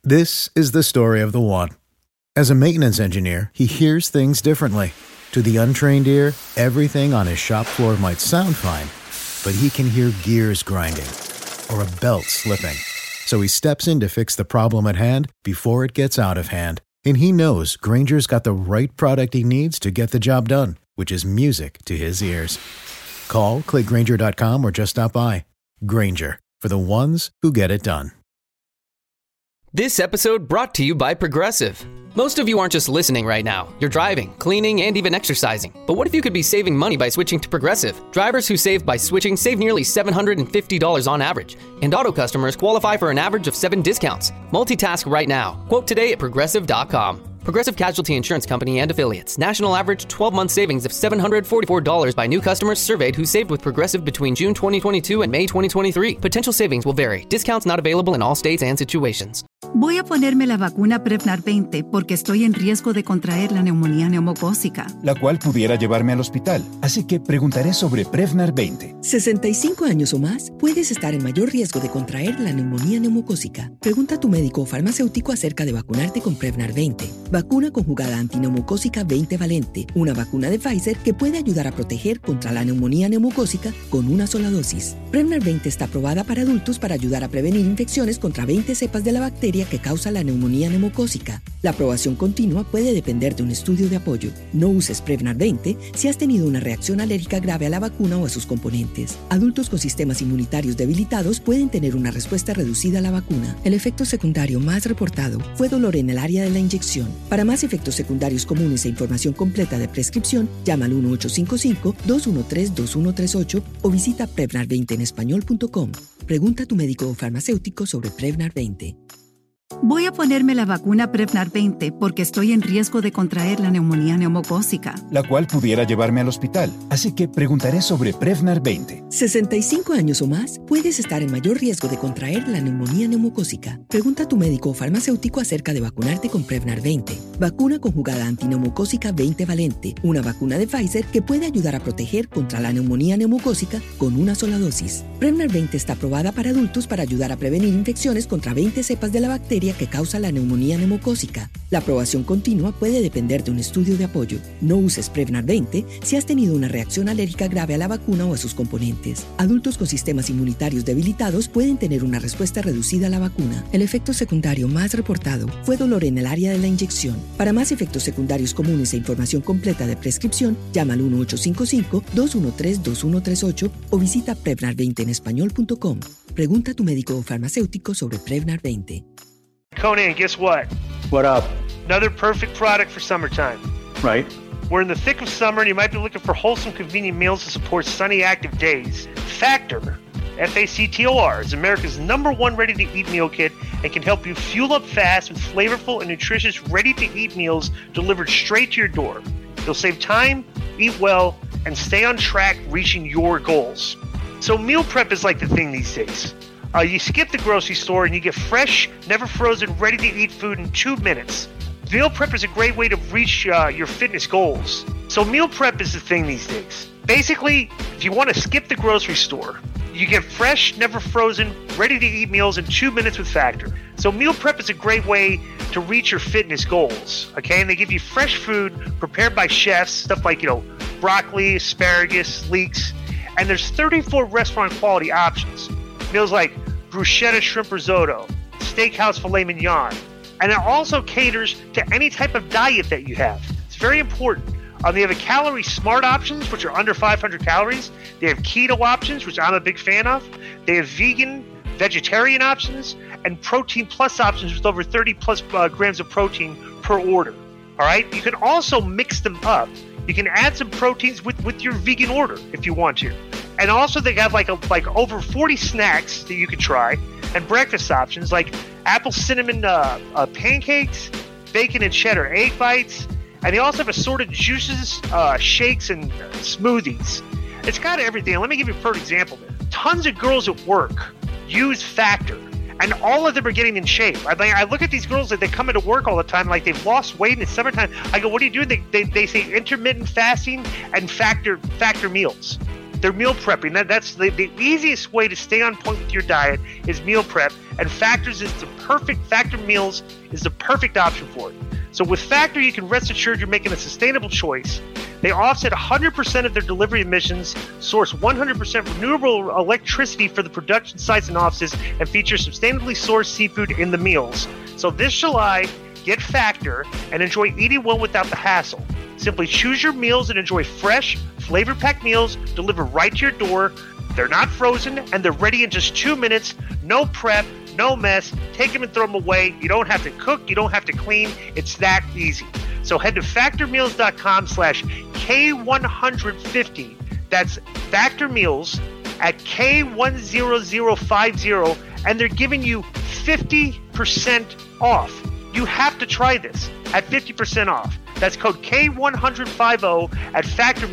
This is the story of the one. As a maintenance engineer, he hears things differently. To the untrained ear, everything on his shop floor might sound fine, but he can hear gears grinding or a belt slipping. So he steps in to fix the problem at hand before it gets out of hand. And he knows Grainger's got the right product he needs to get the job done, which is music to his ears. Call, click Grainger.com, or just stop by. Grainger, for the ones who get it done. This episode brought to you by Progressive. Most of you aren't just listening right now. You're driving, cleaning, and even exercising. But what if you could be saving money by switching to Progressive? Drivers who save by switching save nearly $750 on average. And auto customers qualify for an average of 7 discounts. Multitask right now. Quote today at Progressive.com. Progressive Casualty Insurance Company and Affiliates. National average 12-month savings of $744 by new customers surveyed who saved with Progressive between June 2022 and May 2023. Potential savings will vary. Discounts not available in all states and situations. Voy a ponerme la vacuna Prevnar 20 porque estoy en riesgo de contraer la neumonía neumocócica, la cual pudiera llevarme al hospital. Así que preguntaré sobre Prevnar 20. 65 años o más, puedes estar en mayor riesgo de contraer la neumonía neumocócica. Pregunta a tu médico o farmacéutico acerca de vacunarte con Prevnar 20. Vacuna conjugada antineumocócica 20 valente, una vacuna de Pfizer que puede ayudar a proteger contra la neumonía neumocócica con una sola dosis. Prevnar 20 está aprobada para adultos para ayudar a prevenir infecciones contra 20 cepas de la bacteria que causa la neumonía neumocócica. La aprobación continua puede depender de un estudio de apoyo. No uses Prevnar 20 si has tenido una reacción alérgica grave a la vacuna o a sus componentes. Adultos con sistemas inmunitarios debilitados pueden tener una respuesta reducida a la vacuna. El efecto secundario más reportado fue dolor en el área de la inyección. Para más efectos secundarios comunes e información completa de prescripción, llama al 1-855-213-2138 o visita Prevnar20enespañol.com. Pregunta a tu médico o farmacéutico sobre Prevnar 20. Voy a ponerme la vacuna Prevnar 20 porque estoy en riesgo de contraer la neumonía neumocócica, la cual pudiera llevarme al hospital. Así que preguntaré sobre Prevnar 20. 65 años o más, puedes estar en mayor riesgo de contraer la neumonía neumocócica. Pregunta a tu médico o farmacéutico acerca de vacunarte con Prevnar 20. Vacuna conjugada antineumocócica 20 valente, una vacuna de Pfizer que puede ayudar a proteger contra la neumonía neumocócica con una sola dosis. Prevnar 20 está aprobada para adultos para ayudar a prevenir infecciones contra 20 cepas de la bacteria que causa la neumonía neumocócica. La aprobación continua puede depender de un estudio de apoyo. No uses Prevnar 20 si has tenido una reacción alérgica grave a la vacuna o a sus componentes. Adultos con sistemas inmunitarios debilitados pueden tener una respuesta reducida a la vacuna. El efecto secundario más reportado fue dolor en el área de la inyección. Para más efectos secundarios comunes e información completa de prescripción, llama al 1-855-213-2138 o visita Prevnar20enespañol.com. Pregunta a tu médico o farmacéutico sobre Prevnar 20. Conan, guess what? What up? Another perfect product for summertime. Right. We're in the thick of summer and you might be looking for wholesome, convenient meals to support sunny, active days. Factor, F-A-C-T-O-R, is America's #1 ready-to-eat meal kit and can help you fuel up fast with flavorful and nutritious ready-to-eat meals delivered straight to your door. You'll save time, eat well, and stay on track reaching your goals. So meal prep is like the thing these days. You skip the grocery store and you get fresh, never frozen, ready-to-eat food in 2 minutes. Meal prep is a great way to reach your fitness goals. So meal prep is the thing these days. Basically, if you want to skip the grocery store, you get fresh, never frozen, ready-to-eat meals in 2 minutes with Factor. So meal prep is a great way to reach your fitness goals, okay? And they give you fresh food prepared by chefs, stuff like, broccoli, asparagus, leeks, and there's 34 restaurant quality options. Meals like bruschetta shrimp risotto, steakhouse filet mignon, and it also caters to any type of diet that you have. It's very important. They have a calorie smart options, which are under 500 calories. They have keto options, which I'm a big fan of. They have vegan, vegetarian options, and protein plus options with over 30 plus grams of protein per order. All right. You can also mix them up. You can add some proteins with your vegan order if you want to. And also they have like over 40 snacks that you can try and breakfast options like apple cinnamon pancakes, bacon and cheddar egg bites, and they also have assorted juices, shakes, and smoothies. It's got everything. Let me give you a perfect example. Tons of girls at work use Factor, and all of them are getting in shape. I look at these girls that they come into work all the time, like they've lost weight in the summertime. I go, what are you doing? They say intermittent fasting and Factor meals. They're meal prepping. That's the easiest way to stay on point with your diet is meal prep, and Factor Meals is the perfect option for it. So with Factor, you can rest assured you're making a sustainable choice. They offset 100% of their delivery emissions, source 100% renewable electricity for the production sites and offices, and feature sustainably sourced seafood in the meals. So this July, get Factor and enjoy eating well without the hassle. Simply choose your meals and enjoy fresh, flavor-packed meals delivered right to your door. They're not frozen, and they're ready in just 2 minutes. No prep, no mess. Take them and throw them away. You don't have to cook. You don't have to clean. It's that easy. So head to factormeals.com/K150. That's Factor Meals at K10050, and they're giving you 50% off. You have to try this at 50% off. That's code K10050 at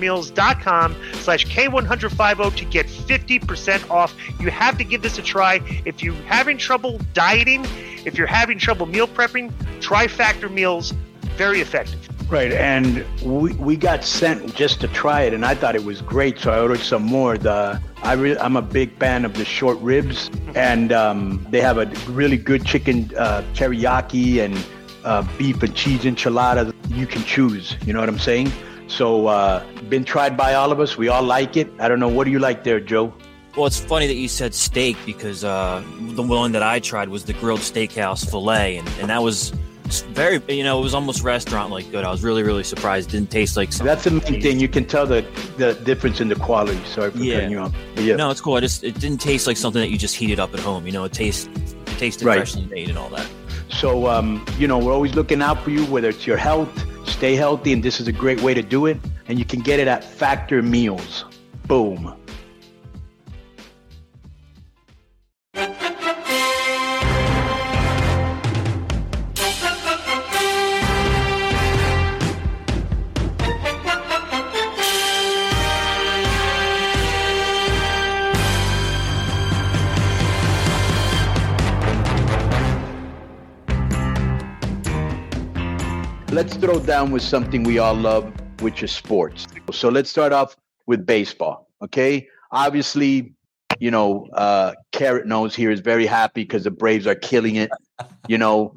factormeals.com/K10050 to get 50% off. You have to give this a try. If you're having trouble dieting, if you're having trouble meal prepping, try Factor Meals. Very effective. Right, and we got sent just to try it, and I thought it was great, so I ordered some more. I'm a big fan of the short ribs, and they have a really good chicken teriyaki and beef and cheese enchilada. You can choose, you know what I'm saying? So been tried by all of us. We all like it. I don't know. What do you like there, Joe? Well, it's funny that you said steak because the one that I tried was the grilled steakhouse filet, and that was very, it was almost restaurant-like good. I was really, really surprised. It didn't taste like something. That's the main thing. You can tell the difference in the quality. Sorry for cutting you off. Yeah. No, it's cool. It didn't taste like something that you just heated up at home. It tasted freshly made and all that. So, we're always looking out for you, whether it's your health, stay healthy, and this is a great way to do it. And you can get it at Factor Meals. Boom. Let's throw down with something we all love, which is sports. So let's start off with baseball, okay? Obviously, Carrot Nose here is very happy because the Braves are killing it. They have.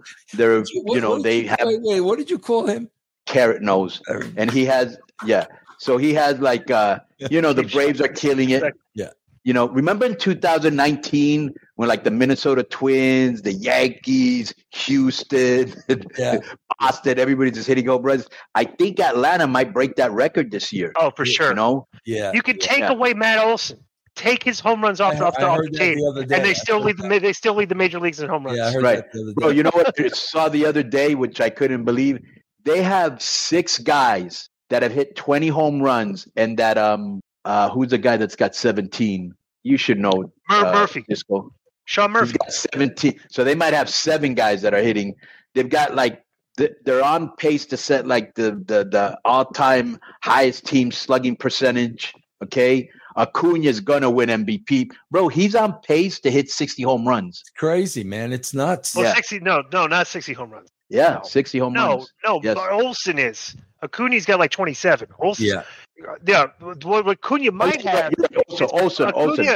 Wait, what did you call him? Carrot Nose, and he has So he has the Braves are killing it. Yeah. Remember in 2019 when the Minnesota Twins, the Yankees, Houston, Boston, everybody just hitting home runs. I think Atlanta might break that record this year. Oh, for sure. Yeah. You can take away Matt Olson, take his home runs off the team, and they still lead the major leagues in home runs. Yeah, I heard that the other day. Bro, you know what I saw the other day, which I couldn't believe? They have 6 guys that have hit 20 home runs, and that who's the guy that's got 17? You should know. Murphy. Disco. Sean Murphy. He's got 17. So they might have 7 guys that are hitting. They've got they're on pace to set the all-time highest team slugging percentage. Okay, Acuna's gonna win MVP, bro. He's on pace to hit 60 home runs. It's crazy, man. It's nuts. Well, 60. No, not 60 home runs. Yeah, 60 home runs. No. Yes. Olsen is. Acuna's got 27. Olsen. Yeah. Yeah, what Acuna might have. Olsen.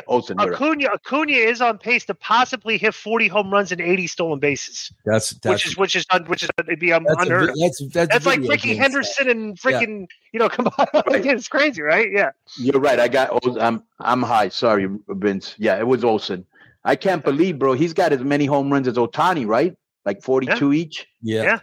Acuna is on pace to possibly hit 40 home runs and 80 stolen bases. Which is it'd be unheard of. That's like Ricky Henderson and freaking come on, right. It's crazy, right? Yeah, you're right. I got I'm high. Sorry, Vince. Yeah, it was Olsen. I can't believe, bro. He's got as many home runs as Ohtani, right? 42 each. Yeah.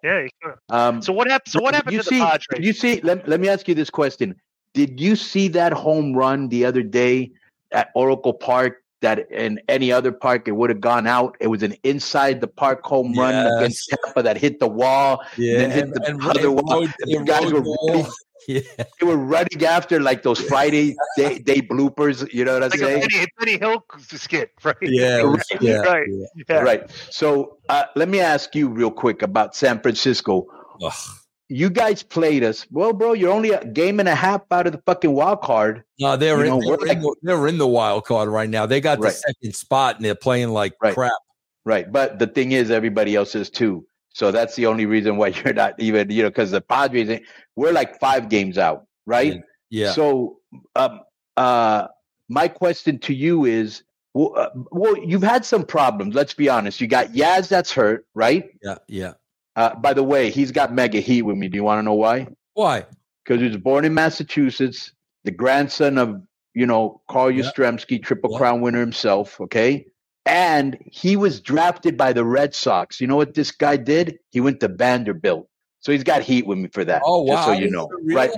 So what happened? So what happened to the Padres? Did you see? Let me ask you this question. Did you see that home run the other day at Oracle Park? That in any other park it would have gone out. It was an inside the park home run against Tampa that hit the wall. Yeah, then hit the other wall. The guys were running. Yeah. They were running after those Friday day bloopers. You know what I'm saying? Benny Hill skit, right? Yeah, right. So let me ask you real quick about San Francisco. Ugh. You guys played us. Well, bro, you're only a game and a half out of the fucking wild card. No, they're in the wild card right now. They got the second spot and they're playing crap. Right. But the thing is, everybody else is too. So that's the only reason why you're not even, because the Padres, we're 5 games out, right? Yeah. So my question to you is, well, you've had some problems. Let's be honest. You got Yaz that's hurt, right? Yeah. By the way, he's got mega heat with me. Do you want to know why? Why? Because he was born in Massachusetts, the grandson of, Carl Yastrzemski, Triple Crown winner himself, okay? And he was drafted by the Red Sox. You know what this guy did? He went to Vanderbilt. So he's got heat with me for that. Oh, wow. Just so you know. Right.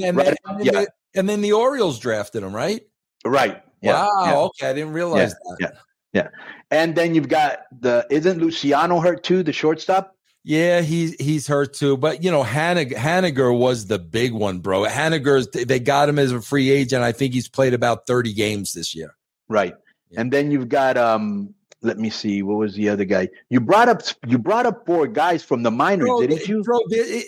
And then the Orioles drafted him, right? Right. Yeah. Wow. Okay. I didn't realize that. Yeah. And then you've got isn't Luciano hurt too, the shortstop? Yeah, he's hurt too. But, Haniger was the big one, bro. They got him as a free agent. I think he's played about 30 games this year. Right. Yeah. And then you've got let me see, what was the other guy? You brought up 4 guys from the minors, didn't you? Bro,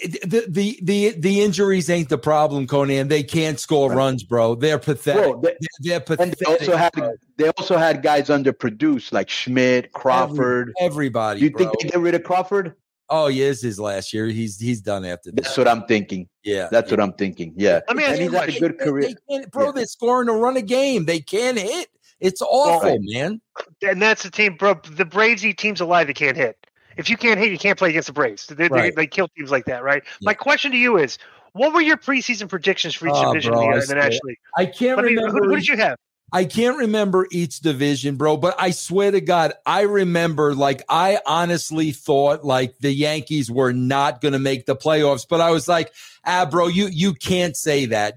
the injuries ain't the problem, Conan. They can't score runs, bro. They're pathetic. Bro, they're pathetic. And they also had guys underproduced like Schmidt, Crawford. Everybody. Do you think they get rid of Crawford? Oh, yeah, it's his last year. He's done after this. That's what I'm thinking. Yeah. That's what I'm thinking. Yeah. Let me ask you, he's had a good career. They're scoring a run a game. They can't hit. It's awful, man. And that's the team, bro. The Braves eat teams alive that can't hit. If you can't hit, you can't play against the Braves. They kill teams like that, right? Yeah. My question to you is, what were your preseason predictions for each division in the National League? I can't remember. Who did you have? I can't remember each division, bro, but I swear to God, I remember, I honestly thought, the Yankees were not going to make the playoffs, but I was like, bro, you can't say that.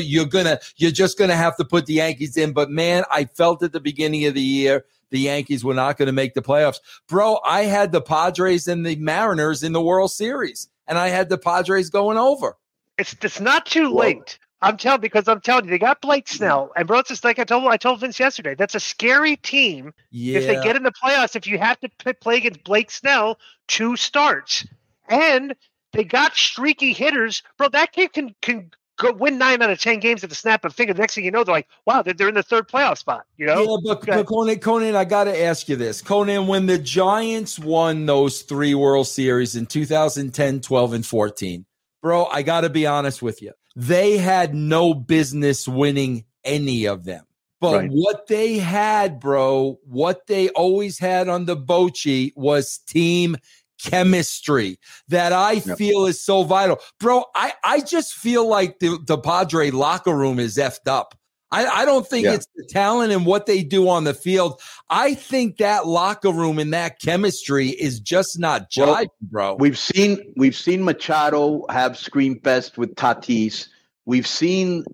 You're just going to have to put the Yankees in. But, man, I felt at the beginning of the year the Yankees were not going to make the playoffs. Bro, I had the Padres and the Mariners in the World Series, and I had the Padres going over. It's not too late. I'm telling you, they got Blake Snell, and bro, it's just like I told Vince yesterday. That's a scary team. Yeah. If they get in the playoffs, if you have to play against Blake Snell 2 starts, and they got streaky hitters, bro. That team can go win 9 out of 10 games at the snap of a finger. The next thing you know, they're like, wow, they're in the 3rd playoff spot. Yeah, but Conan, I got to ask you this, Conan. When the Giants won those 3 World Series in 2010, 12, and 14, bro, I got to be honest with you. They had no business winning any of them. But what they had, bro, what they always had on the Bochy was team chemistry that I feel is so vital. Bro, I just feel like the Padre locker room is effed up. I don't think it's the talent and what they do on the field. I think that locker room and that chemistry is just not jiving, bro. We've seen Machado have scream fest with Tatis. We've seen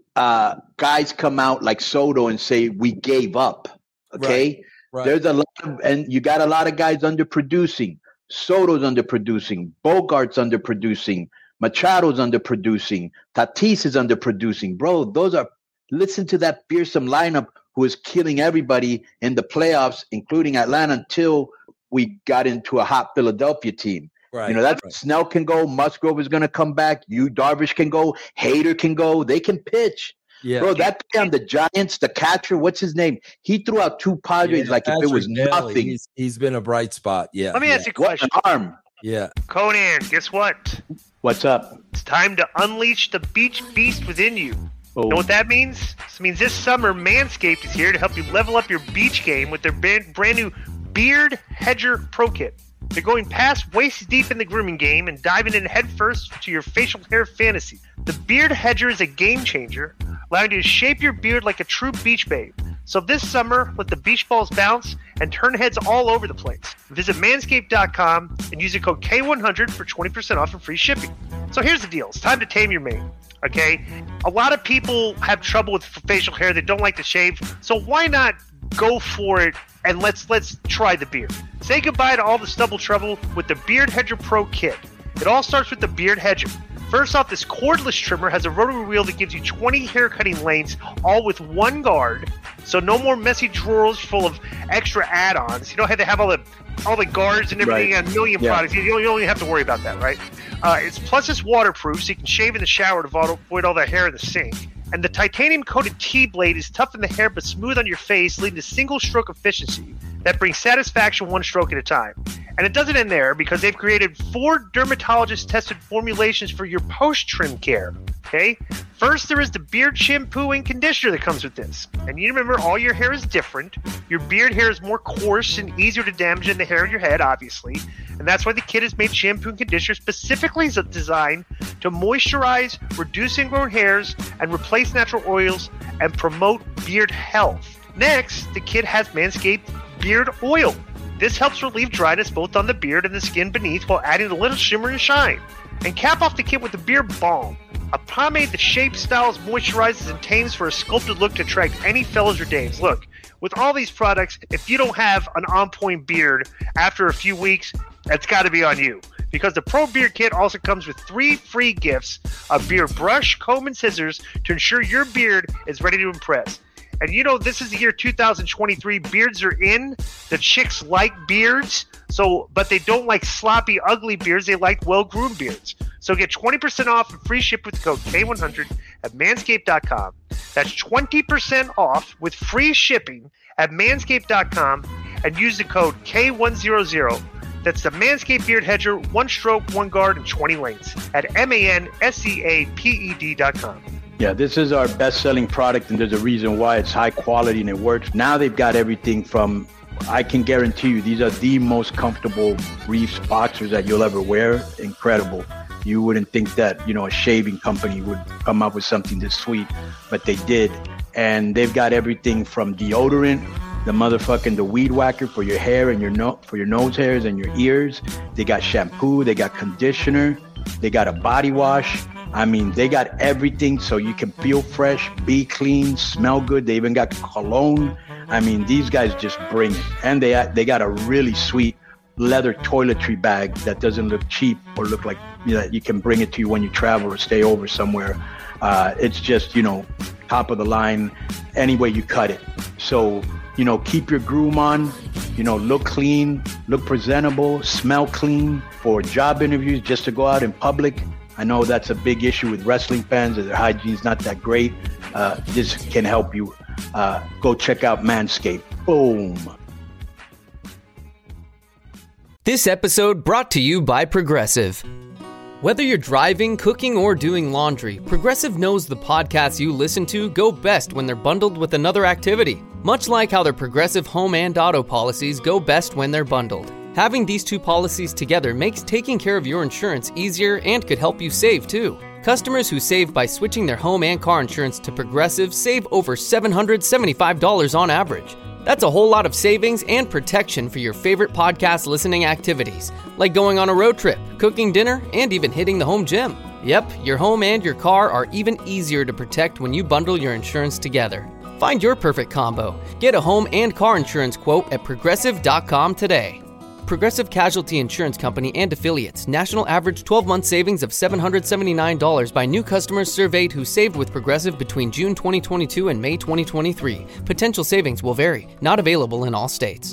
guys come out like Soto and say we gave up. Okay, right. There's a lot and you got a lot of guys underproducing. Soto's underproducing. Bogart's underproducing. Machado's underproducing. Tatis is underproducing. Bro, listen to that fearsome lineup who is killing everybody in the playoffs, including Atlanta, until we got into a hot Philadelphia team. Right. Snell can go. Musgrove is going to come back. Darvish can go. Hader can go. They can pitch. Yeah. Bro, that guy on the Giants, the catcher, what's his name? He threw out 2 Padres if it was nothing. He's been a bright spot. Yeah. Let me ask you a question. What an arm. Yeah. Conan, guess what? What's up? It's time to unleash the beach beast within you. Oh. You know what that means? It means this summer, Manscaped is here to help you level up your beach game with their brand new Beard Hedger Pro Kit. They're going past waist deep in the grooming game and diving in headfirst to your facial hair fantasy. The Beard Hedger is a game changer, allowing you to shape your beard like a true beach babe. So this summer, let the beach balls bounce and turn heads all over the place. Visit manscaped.com and use the code K100 for 20% off and free shipping. So here's the deal. It's time to tame your mane. Okay? A lot of people have trouble with facial hair. They don't like to shave. So why not go for it and let's try the beard. Say goodbye to all the stubble trouble with the Beard Hedger Pro Kit. It all starts with the Beard Hedger. First off, this cordless trimmer has a rotary wheel that gives you 20 hair cutting lanes, all with 1 guard. So no more messy drawers full of extra add-ons. You don't have to have all the guards and everything and a million products. You don't even have to worry about that, right? It's waterproof, so you can shave in the shower to avoid all that hair in the sink. And the titanium-coated T-blade is tough in the hair but smooth on your face, leading to single-stroke efficiency that brings satisfaction 1 stroke at a time. And it doesn't end there, because they've created 4 dermatologist-tested formulations for your post-trim care. Okay? First, there is the beard shampoo and conditioner that comes with this. And you remember, all your hair is different. Your beard hair is more coarse and easier to damage than the hair on your head, obviously. And that's why the kit has made shampoo and conditioner specifically designed to moisturize, reduce ingrown hairs, and replace natural oils and promote beard health. Next, the kit has Manscaped Beard Oil. This helps relieve dryness both on the beard and the skin beneath while adding a little shimmer and shine. And cap off the kit with the Beard Balm, a pomade that shapes, styles, moisturizes, and tames for a sculpted look to attract any fellas or dames. Look, with all these products, if you don't have an on-point beard after a few weeks, that's got to be on you. Because the Pro Beard Kit also comes with 3 free gifts: a beard brush, comb, and scissors to ensure your beard is ready to impress. And you know, this is the year 2023. Beards are in. The chicks like beards, but they don't like sloppy, ugly beards. They like well-groomed beards. So get 20% off and free ship with the code K100 at manscaped.com. That's 20% off with free shipping at manscaped.com, and use the code K100. That's the Manscaped Beard Hedger, 1 stroke, 1 guard, and 20 lengths at manscaped.com. Yeah, this is our best-selling product, and there's a reason why. It's high quality and it works. Now they've got everything from, I can guarantee you, these are the most comfortable briefs, boxers that you'll ever wear. Incredible. You wouldn't think that, a shaving company would come up with something this sweet, but they did. And they've got everything from deodorant, the weed whacker for your hair and for your nose hairs and your ears. They got shampoo, they got conditioner, they got a body wash. I mean, they got everything so you can feel fresh, be clean, smell good. They even got cologne. I mean, these guys just bring it. And they got a really sweet leather toiletry bag that doesn't look cheap or look like, you can bring it to you when you travel or stay over somewhere. It's just, top of the line, any way you cut it. So, keep your groom on, look clean, look presentable, smell clean for job interviews, just to go out in public. I know that's a big issue with wrestling fans, that their hygiene's not that great. This can help you. Go check out Manscaped. Boom. This episode brought to you by Progressive. Whether you're driving, cooking, or doing laundry, Progressive knows the podcasts you listen to go best when they're bundled with another activity. Much like how their Progressive home and auto policies go best when they're bundled. Having these 2 policies together makes taking care of your insurance easier and could help you save too. Customers who save by switching their home and car insurance to Progressive save over $775 on average. That's a whole lot of savings and protection for your favorite podcast listening activities, like going on a road trip, cooking dinner, and even hitting the home gym. Yep, your home and your car are even easier to protect when you bundle your insurance together. Find your perfect combo. Get a home and car insurance quote at Progressive.com today. Progressive Casualty Insurance Company and Affiliates. National average 12-month savings of $779 by new customers surveyed who saved with Progressive between June 2022 and May 2023. Potential savings will vary. Not available in all states.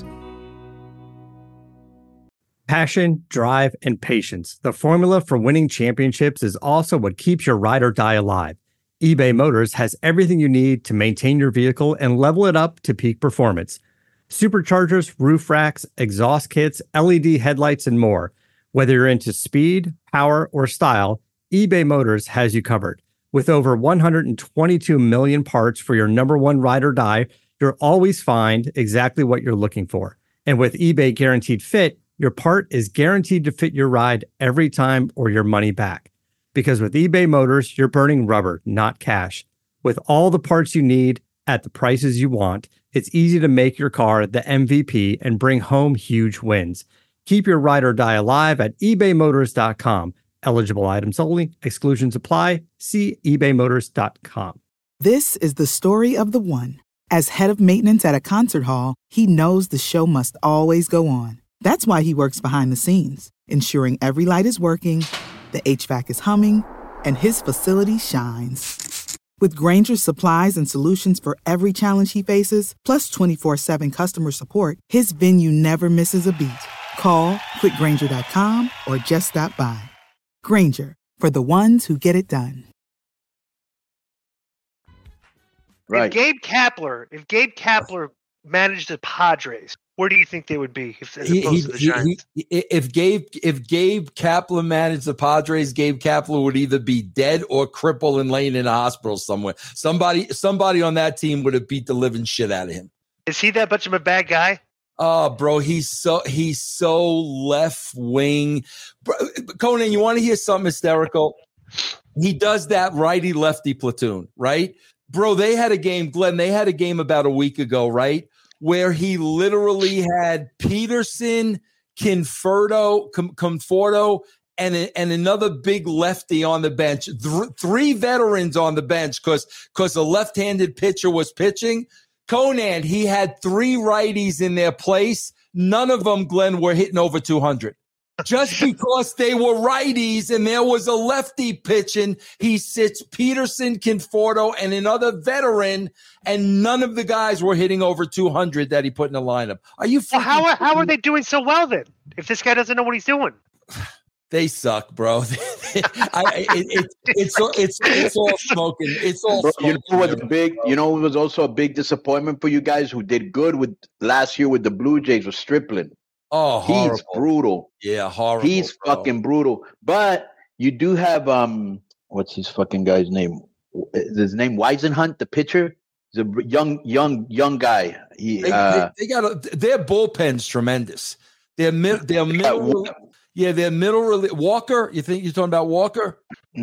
Passion, drive, and patience. The formula for winning championships is also what keeps your ride or die alive. eBay Motors has everything you need to maintain your vehicle and level it up to peak performance. Superchargers, roof racks, exhaust kits, LED headlights, and more. Whether you're into speed, power, or style, eBay Motors has you covered. With over 122 million parts for your number one ride or die, you'll always find exactly what you're looking for. And with eBay Guaranteed Fit, your part is guaranteed to fit your ride every time or your money back. Because with eBay Motors, you're burning rubber, not cash. With all the parts you need at the prices you want, it's easy to make your car the MVP and bring home huge wins. Keep your ride or die alive at ebaymotors.com. Eligible items only. Exclusions apply. See ebaymotors.com. This is the story of the one. As head of maintenance at a concert hall, he knows the show must always go on. That's why he works behind the scenes, ensuring every light is working, the HVAC is humming, and his facility shines. With Grainger's supplies and solutions for every challenge he faces, plus 24/7 customer support, his venue never misses a beat. Call quickgrainger.com or just stop by. Grainger, for the ones who get it done. Right. If Gabe Kapler managed the Padres, Where do you think they would be as opposed to the Giants? If Gabe Kapler managed the Padres, Gabe Kapler would either be dead or crippled and laying in a hospital somewhere. Somebody on that team would have beat the living shit out of him. Is he that much of a bad guy? Oh, bro, he's so left wing. Conan, you want to hear something hysterical? He does that righty lefty platoon, right? Bro, they had a game, Glenn. They had a game about a week ago, right? Where he literally had Peterson, Conforto, and another big lefty on the bench. Three veterans on the bench because a left-handed pitcher was pitching. Conan, he had three righties in their place. None of them, Glenn, were hitting over 200. Just because they were righties and there was a lefty pitching, he sits Peterson, Conforto, and another veteran, and none of the guys were hitting over 200 that he put in the lineup. Are you? Well, how are they doing so well then? If this guy doesn't know what he's doing, they suck, bro. It's all smoking. It's all. Bro, smoking. You know what was also a big disappointment for you guys who did good with last year with the Blue Jays was Stripling. Oh, horrible. He's brutal. Yeah, horrible. He's fucking brutal. But you do have what's his fucking guy's name? Is his name Weisenhunt, the pitcher? He's a young guy. Their bullpen's tremendous. Their middle. Yeah, their middle. Walker. You think you're talking about Walker?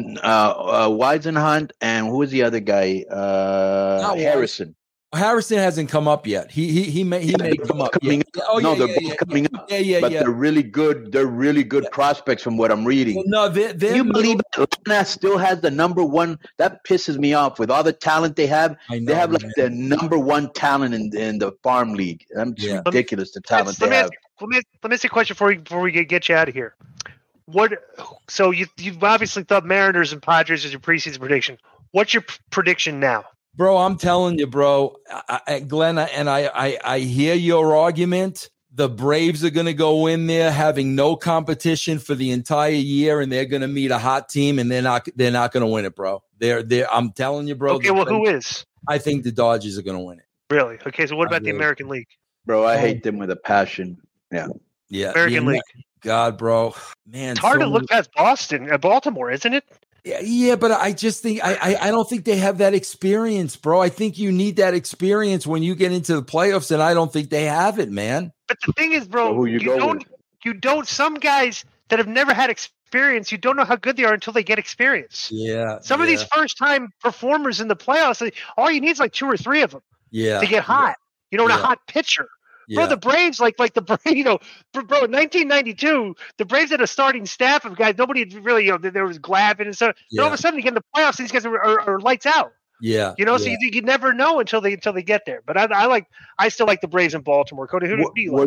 Weisenhunt, and who was the other guy? Harrison. Harrison hasn't come up yet. He may come up. They're both coming up. But they're really good. They're really good prospects from what I'm reading. Well, no, you believe Atlanta still has the number one? That pisses me off. With all the talent they have, they have like the number one talent in the farm league. That's ridiculous. The talent they have. Let me ask you a question before we get you out of here. So you've obviously thought Mariners and Padres as your preseason prediction. What's your prediction now? Bro, I'm telling you, bro, Glenn, and I hear your argument. The Braves are going to go in there having no competition for the entire year, and they're going to meet a hot team, and they're not going to win it, bro. I'm telling you, bro. Okay, well, who is? I think the Dodgers are going to win it. Really? Okay, so what about the American League? Bro, I hate them with a passion. Yeah. American League. God, bro, man, it's hard to look past Baltimore, isn't it? Yeah, but I just think I don't think they have that experience, bro. I think you need that experience when you get into the playoffs, and I don't think they have it, man. But the thing is, bro, you don't. Some guys that have never had experience, you don't know how good they are until they get experience. Yeah. Some of these first-time performers in the playoffs, all you need is like 2 or 3 of them. Yeah. To get hot, a hot pitcher. Yeah. Bro, the Braves, like the Braves, bro, in 1992, the Braves had a starting staff of guys. Nobody had really, there was Glavine and stuff. Yeah. Then all of a sudden, you get in the playoffs, these guys are lights out. Yeah. So you never know until they get there. But I still like the Braves in Baltimore. Cody, who do you like?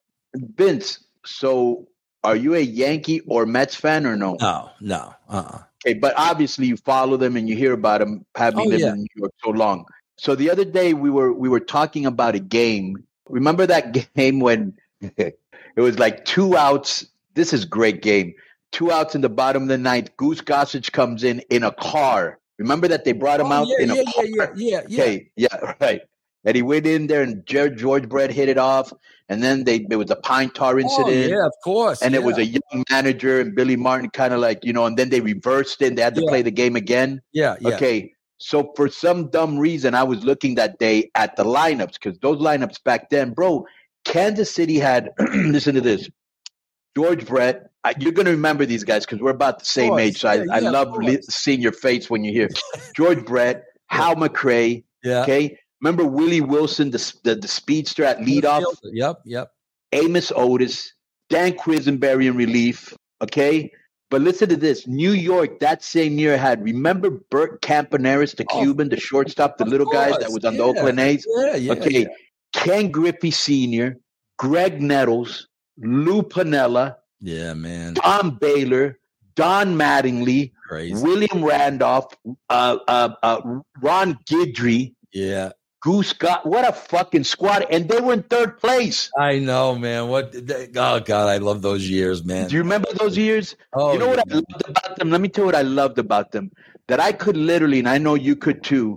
Vince, so are you a Yankee or Mets fan or no? No. Okay, but obviously you follow them and you hear about them having lived in New York so long. So the other day we were talking about a game. Remember that game when it was like 2 outs? This is a great game. 2 outs in the bottom of the ninth. Goose Gossage comes in a car. Remember that they brought him out in a car? Yeah. Okay, yeah, right. And he went in there and George Brett hit it off. And then there was a pine tar incident. Oh, yeah, of course. And it was a young manager and Billy Martin kind of like, and then they reversed it. They had to play the game again. Yeah. Okay. So for some dumb reason, I was looking that day at the lineups because those lineups back then, bro, Kansas City had, listen to this, George Brett. You're going to remember these guys because we're about the same age. So I love seeing your face when you hear George Brett, Hal McRae. Yeah. Okay. Remember Willie Wilson, the speedster at leadoff? Yep. Amos Otis, Dan Quisenberry in relief. Okay. But listen to this. New York that same year had, remember Bert Campaneris, the Cuban, the shortstop, the little guy that was on the Oakland A's? Yeah. Ken Griffey Sr., Greg Nettles, Lou Piniella, Tom Baylor, Don Mattingly, William Randolph, Ron Guidry, Goose Scott. What a fucking squad. And they were in 3rd place. I know, man. Oh, God, I love those years, man. Do you remember those years? Oh, you know what I loved about them? Let me tell you what I loved about them. That I could literally, and I know you could too,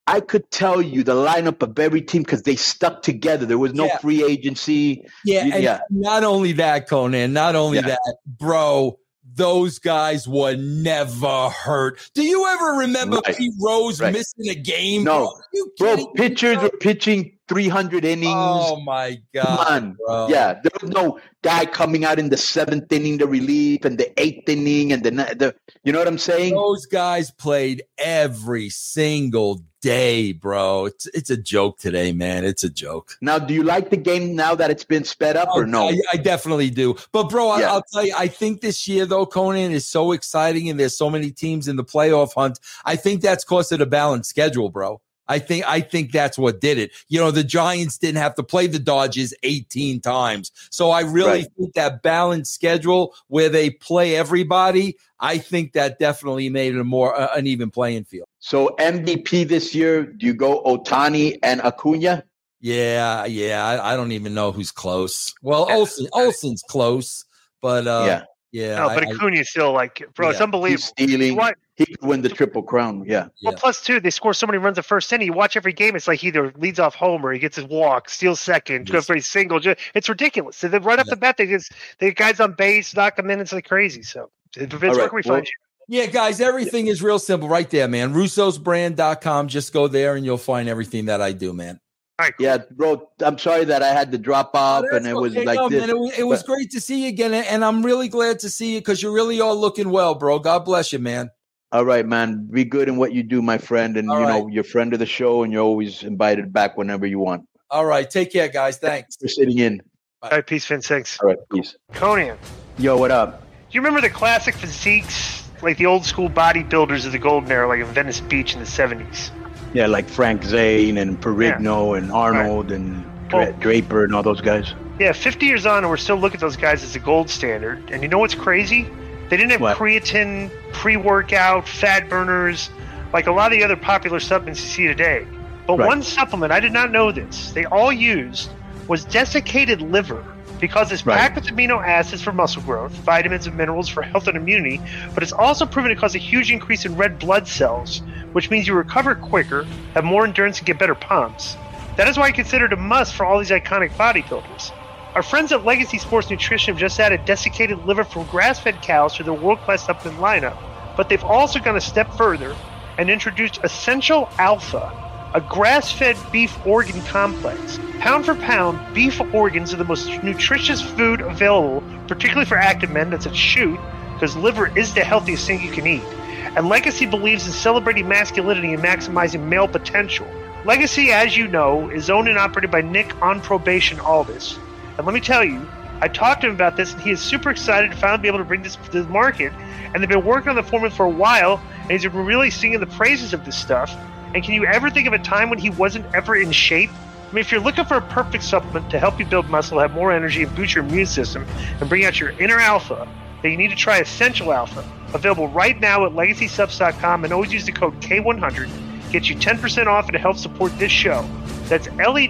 I could tell you the lineup of every team because they stuck together. There was no free agency. Yeah, not only that, Conan, that, bro, those guys were never hurt. Do you ever remember Pete Rose missing a game? No. Bro, pitchers were pitching 300 innings. Oh, my God. Come on. Bro. Yeah, there was no guy coming out in the 7th inning to relief and the 8th inning and the you know what I'm saying? Those guys played every single day, bro. It's a joke today, man. It's a joke. Now, do you like the game now that it's been sped up or no? I definitely do. But, bro, I'll tell you, I think this year, though, Conan, is so exciting and there's so many teams in the playoff hunt. I think that's because of the balanced schedule, bro. I think that's what did it. You know, the Giants didn't have to play the Dodgers 18 times. So I really think that balanced schedule where they play everybody, I think that definitely made it a more an even playing field. So MVP this year, do you go Ohtani and Acuna? Yeah. I don't even know who's close. Well, Olsen's close, but yeah. No, but Acuna's still like, bro, it's unbelievable. He's stealing. He could win the Triple Crown. Yeah. Well, plus two, they score so many runs the first inning. You watch every game, it's like he either leads off homer, he gets his walk, steals second, goes for a single. It's ridiculous. So right off the bat, they get guys on base, knock them in. It's like crazy. So it's where we find you. Yeah, guys, everything is real simple right there, man. Russo'sBrand.com. Just go there and you'll find everything that I do, man. All right, cool. Yeah, bro, I'm sorry that I had to drop off and it was this. Man, it was great to see you again, and I'm really glad to see you because you really are looking well, bro. God bless you, man. All right, man. Be good in what you do, my friend. And, know, you're a friend of the show, and you're always invited back whenever you want. All right. Take care, guys. Thanks for sitting in. All right, peace, Vince. Thanks. All right, peace. Conan. Yo, what up? Do you remember the classic physiques, like the old school bodybuilders of the golden era, like in Venice Beach in the 70s? Yeah, like Frank Zane and Perigno and Arnold and Draper and all those guys. Yeah, 50 years on, and we're still looking at those guys as the gold standard. And you know what's crazy? They didn't have creatine, pre-workout, fat burners, like a lot of the other popular supplements you see today. But one supplement, I did not know this, they all used was desiccated liver, because it's packed with amino acids for muscle growth, vitamins and minerals for health and immunity, but it's also proven to cause a huge increase in red blood cells, which means you recover quicker, have more endurance, and get better pumps. That is why I consider it a must for all these iconic bodybuilders. Our friends at Legacy Sports Nutrition have just added desiccated liver from grass-fed cows to their world-class supplement lineup, but they've also gone a step further and introduced Essential Alpha, a grass-fed beef organ complex. Pound for pound, beef organs are the most nutritious food available, particularly for active men. That's a shoot, because liver is the healthiest thing you can eat. And Legacy believes in celebrating masculinity and maximizing male potential. Legacy, as you know, is owned and operated by Nick on probation Aldis. And let me tell you, I talked to him about this, and he is super excited to finally be able to bring this to the market. And they've been working on the formula for a while, and he's been really singing the praises of this stuff. And can you ever think of a time when he wasn't ever in shape? I mean, if you're looking for a perfect supplement to help you build muscle, have more energy, and boost your immune system, and bring out your inner alpha, then you need to try Essential Alpha. Available right now at LegacySubs.com, and always use the code K100. Get you 10% off and to help support this show. That's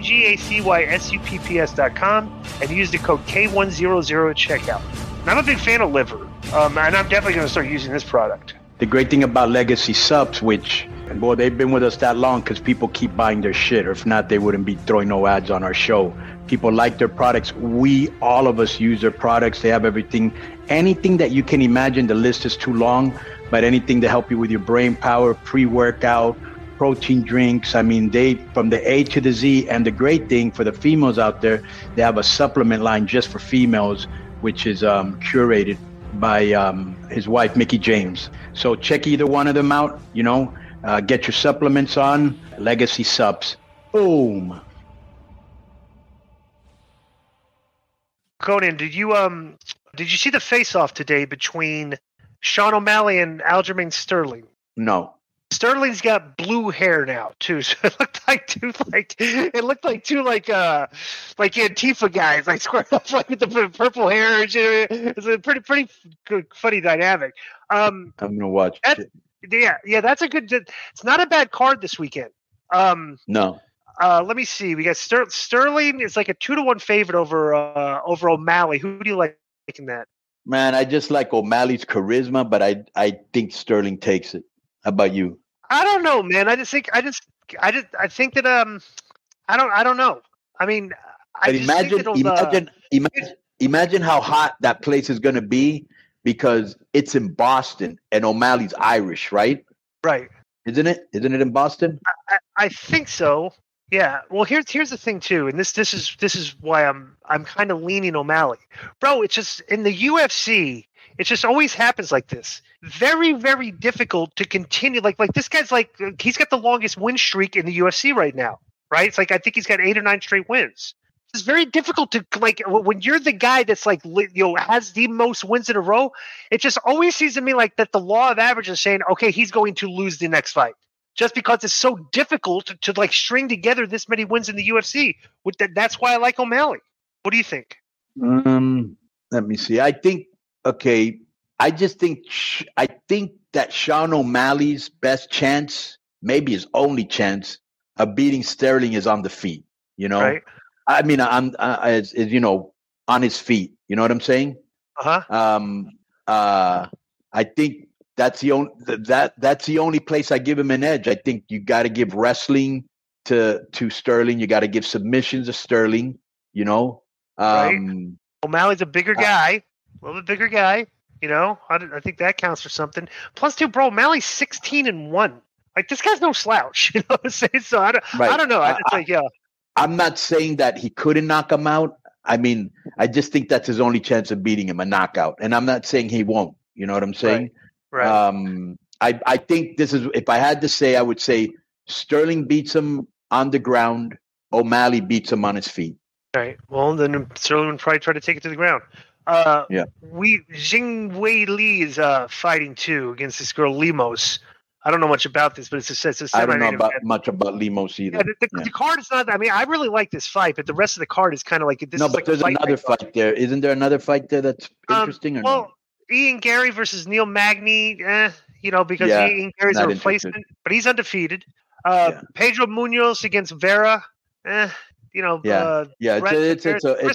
LEGACYSUPPS.com, and use the code K100 at checkout. And I'm a big fan of liver, and I'm definitely going to start using this product. The great thing about Legacy Subs, which, boy, they've been with us that long because people keep buying their shit, or if not, they wouldn't be throwing no ads on our show. People like their products. All of us use their products. They have everything. Anything that you can imagine, the list is too long, but anything to help you with your brain power, pre-workout, protein drinks. I mean, they, from the A to the Z. And the great thing for the females out there, they have a supplement line just for females, which is curated by his wife, Mickey James. So check either one of them out, get your supplements on Legacy Subs. Boom. Conan, did you see the face-off today between Sean O'Malley and Aljamain Sterling? No. Sterling's got blue hair now too, so it looked like two Antifa guys, like squared up like with the purple hair. It's a pretty good, funny dynamic. I'm gonna watch it. Yeah, that's a good. It's not a bad card this weekend. No. Let me see. We got Sterling is like a 2-1 favorite over O'Malley. Who do you like in that? Man, I just like O'Malley's charisma, but I think Sterling takes it. How about you? I don't know, man. I I think that I don't know. I mean, I But just imagine how hot that place is going to be because it's in Boston and O'Malley's Irish, right? Right. Isn't it? Isn't it in Boston? I think so. Yeah. Well, here's the thing too, and this is why I'm kind of leaning O'Malley, bro. It's just in the UFC, it just always happens like this. Very, very difficult to continue. Like this guy's he's got the longest win streak in the UFC right now, right? It's like I think he's got 8 or 9 straight wins. It's very difficult to when you're the guy that's has the most wins in a row. It just always seems to me like that the law of average is saying, okay, he's going to lose the next fight. Just because it's so difficult to string together this many wins in the UFC. That's why I like O'Malley. What do you think? Let me see. I think I think that Sean O'Malley's best chance, maybe his only chance of beating Sterling is on the feet. You know, right. I mean, as you know, on his feet. You know what I'm saying? I think that's the only place I give him an edge. I think you got to give wrestling to Sterling. You got to give submissions to Sterling. You know, right. O'Malley's a bigger guy, a little bit bigger guy. You know, I think that counts for something. Plus, too, bro, O'Malley's 16-1. Like this guy's no slouch. You know what I'm saying? So I don't know. I'm not saying that he couldn't knock him out. I mean, I just think that's his only chance of beating him, a knockout. And I'm not saying he won't. You know what I'm saying? Right. I think this is, if I had to say, I would say Sterling beats him on the ground. O'Malley beats him on his feet. Right. Well, then Sterling would probably try to take it to the ground. Jing Wei Li is fighting too against this girl Lemos. I don't know much about this, but it's a I don't know much about Lemos either. The card is not. I mean, I really like this fight, but the rest of the card is kind of like this. No, but there's another fight there. Isn't there another fight there that's interesting? Or no? Ian Gary versus Neil Magny. Because Ian Gary's a replacement, but he's undefeated. Pedro Munoz against Vera. It's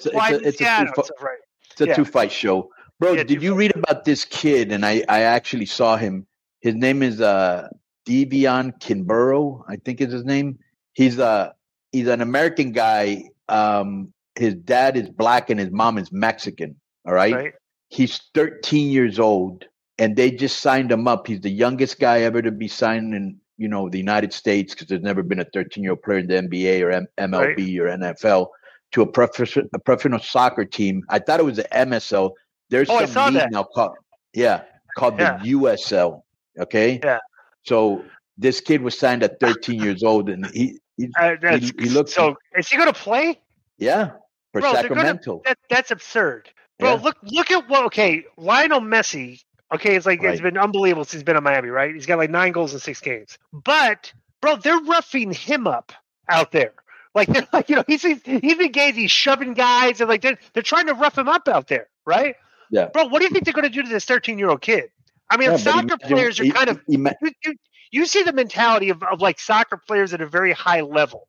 a 2-fight show, bro. Did you read about this kid? And I actually saw him. His name is Devion Kinburo, I think is his name. He's an American guy. His dad is black and his mom is Mexican. All right. He's 13 years old, and they just signed him up. He's the youngest guy ever to be signed in the United States, because there's never been a 13-year-old player in the NBA or MLB or NFL to a professional soccer team. I thought it was the MSL. There's some league now called the USL. Okay. Yeah. So this kid was signed at 13 years old, and he looks. So is he going to play? Yeah, for Sacramento. That's absurd, bro. Yeah. Look at Lionel Messi. Okay, it's been unbelievable since he's been in Miami, right? He's got 9 goals in 6 games. But bro, they're roughing him up out there. He's engaged. He's shoving guys, and they're trying to rough him up out there, right? Yeah. Bro, what do you think they're going to do to this 13-year-old kid? I mean, soccer players are kind of you see the mentality of soccer players at a very high level.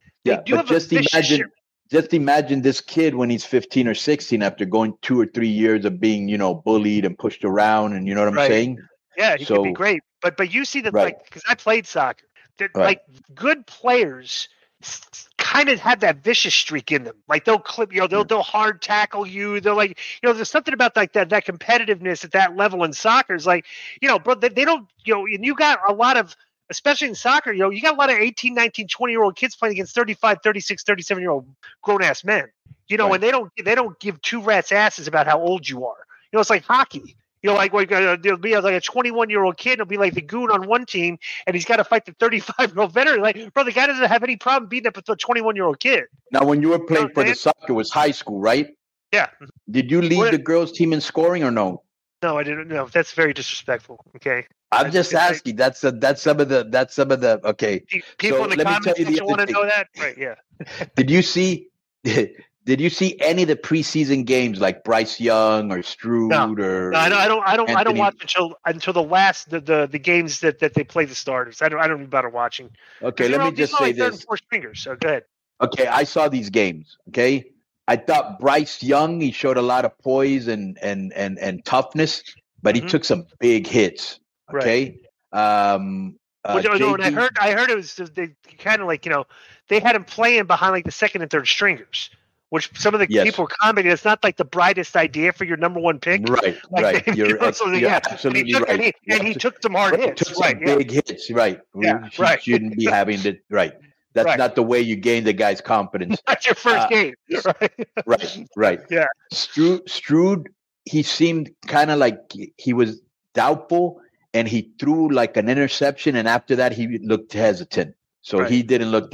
Just imagine this kid when he's 15 or 16 after going 2 or 3 years of being, bullied and pushed around, and you know what I'm saying? Yeah, he could be great. But you see that because I played soccer, that good players kind of have that vicious streak in them. They'll clip, they'll hard tackle you. They're there's something about that competitiveness at that level in soccer is bro, they don't, and you got a lot of, especially in soccer, you got a lot of 18, 19, 20-year-old kids playing against 35, 36, 37-year-old grown-ass men, and they don't give 2 rats asses about how old you are. It's like hockey. There'll be a 21-year-old kid. He'll be like the goon on one team, and he's got to fight the 35-year-old veteran. Bro, the guy doesn't have any problem beating up a 21-year-old kid. Now, when you were playing for the soccer, it was high school, right? Yeah. Did you lead the girls' team in scoring or no? No, I didn't. No, that's very disrespectful. Okay. I'm just asking. That's some of the. Okay. People in the comments want to know that, right? Yeah. Did you see any of the preseason games like Bryce Young or Stroud or? No, I don't watch until the last the games that they play the starters. I don't bother watching. Okay, let me just say this. 4 fingers. So go ahead. Okay, I saw these games. Okay, I thought Bryce Young, he showed a lot of poise and toughness, but he took some big hits. Okay, No, and I heard it was they kind of like, they had him playing behind like the second and third stringers, which some of the people were commenting, it's not like the brightest idea for your number one pick. Right, right. You're absolutely right. And he took some hard hits. Took some big hits, right. Yeah, right. Shouldn't be having to, right. That's not the way you gain the guy's confidence. That's your first game. Right. Yeah. Stroud, he seemed kind of like he was doubtful, and he threw like an interception, and after that he looked hesitant. So he didn't look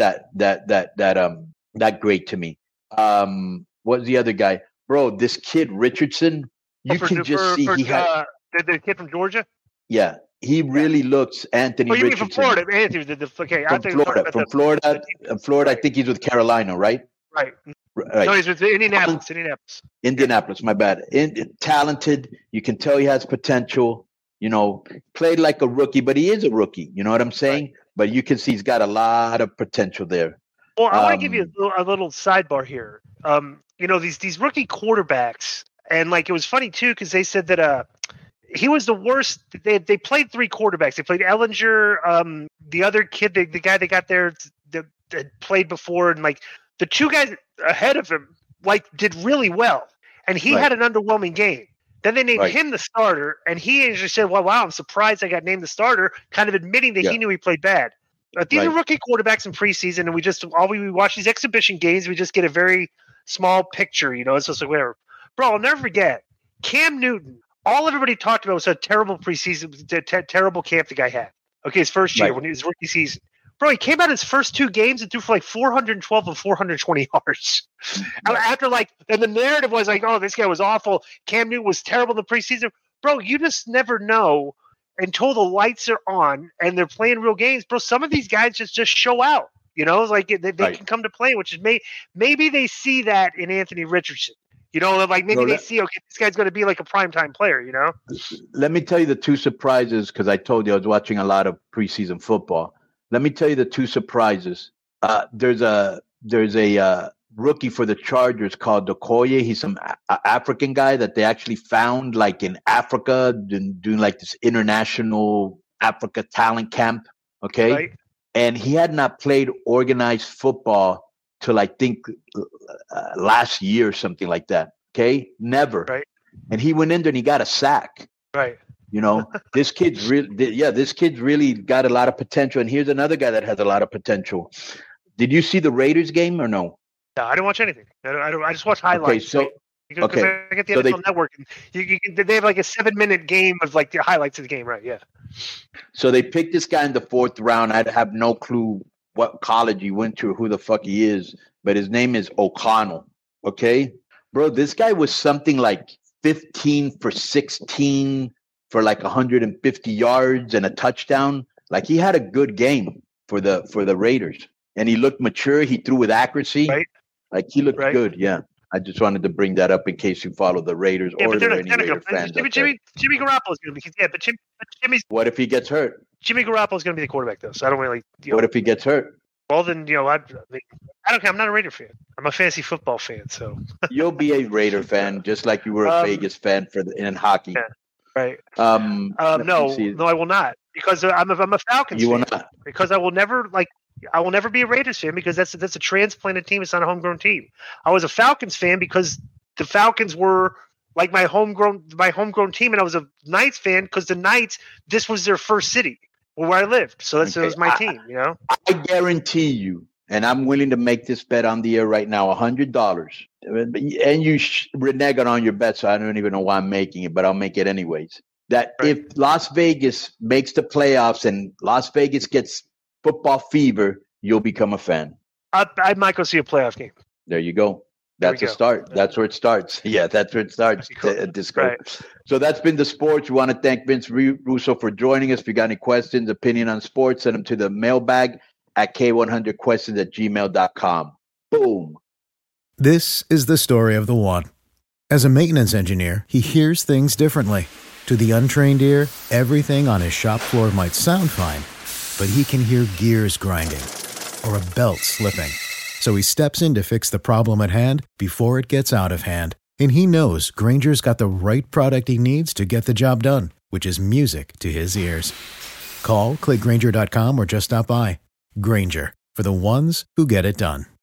that great to me. What's the other guy? Bro, this kid Richardson, you can just see he had the kid from Georgia? Yeah. He really looks Anthony Richardson. Mean from Florida? Anthony, from Florida. Florida, I think he's with Carolina, right? Right. No, he's with Indianapolis. Indianapolis, my bad. Talented. You can tell he has potential. Played like a rookie, but he is a rookie. You know what I'm saying? Right. But you can see he's got a lot of potential there. Well, I want to give you a little sidebar here. These rookie quarterbacks, and like it was funny too because they said that he was the worst. They played three quarterbacks. They played Ellinger, the other kid, the guy they got there that played before, and like the two guys ahead of him like did really well, and he had an underwhelming game. Then they named him the starter, and he actually said, "Well, wow, I'm surprised I got named the starter," kind of admitting that he knew he played bad. But these are rookie quarterbacks in preseason, and we watch these exhibition games. We just get a very small picture, It's just like whatever. Bro, I'll never forget Cam Newton. All everybody talked about was a terrible preseason, terrible camp the guy had. Okay, his first year when he was rookie season. Bro, he came out his first two games and threw for like 412 and 420 yards. After and the narrative was like, oh, this guy was awful. Cam Newton was terrible in the preseason. Bro, you just never know until the lights are on and they're playing real games. Bro, some of these guys just show out. It's like they can come to play, which is maybe they see that in Anthony Richardson. They see, okay, this guy's going to be like a primetime player, Let me tell you the two surprises, because I told you I was watching a lot of preseason football. Let me tell you the two surprises. There's a rookie for the Chargers called Okoye. He's some African guy that they actually found like in Africa, doing like this international Africa talent camp. Okay. Right. And he had not played organized football till I think last year or something like that. Okay. Never. Right. And he went in there and he got a sack. Right. This kid's really got a lot of potential. And here's another guy that has a lot of potential. Did you see the Raiders game or no? No, I didn't watch anything. I just watch highlights. Okay, I get the NFL Network. They have like a 7-minute game of like the highlights of the game, right? Yeah. So they picked this guy in the 4th round. I have no clue what college he went to or who the fuck he is, but his name is O'Connell. Okay, bro, this guy was something like 15 for 16 for like 150 yards and a touchdown. Like he had a good game for the Raiders, and he looked mature. He threw with accuracy. Right. Like he looked good. Yeah. I just wanted to bring that up in case you follow the Raiders or there are any Raider fans. Jimmy Garoppolo's going to be, but Jimmy's. What if he gets hurt? Jimmy Garoppolo's going to be the quarterback though, so I don't really. What if he gets hurt? Well, then I don't care. I'm not a Raider fan. I'm a fantasy football fan. So you'll be a Raider fan, just like you were a Vegas fan in hockey. Yeah, right. No, I will not, because I'm a Falcons fan. You will not, because I will never be a Raiders fan, because that's a transplanted team. It's not a homegrown team. I was a Falcons fan because the Falcons were like my homegrown team, and I was a Knights fan because the Knights, this was their first city where I lived. So it was my team, I guarantee you, and I'm willing to make this bet on the air right now, $100. And you reneged on your bet, so I don't even know why I'm making it, but I'll make it anyways. That if Las Vegas makes the playoffs and Las Vegas gets football fever, you'll become a fan. I might go see a playoff game. There you go. That's a start. That's where it starts. Yeah, that's where it starts. Disco. Right. So that's been the sports. We want to thank Vince Russo for joining us. If you got any questions, opinion on sports, send them to the mailbag at k100questions@gmail.com. Boom. This is the story of the one. As a maintenance engineer, he hears things differently. To the untrained ear, everything on his shop floor might sound fine, but he can hear gears grinding or a belt slipping. So he steps in to fix the problem at hand before it gets out of hand. And he knows Grainger's got the right product he needs to get the job done, which is music to his ears. Call, click Grainger.com, or just stop by. Grainger, for the ones who get it done.